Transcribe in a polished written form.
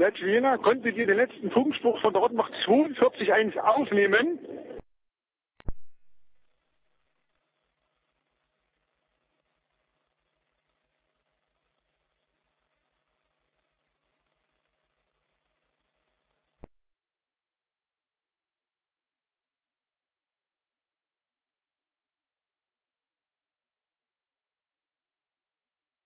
Edwina, konntet ihr den letzten Funkspruch von der Rottmach 42.1 aufnehmen?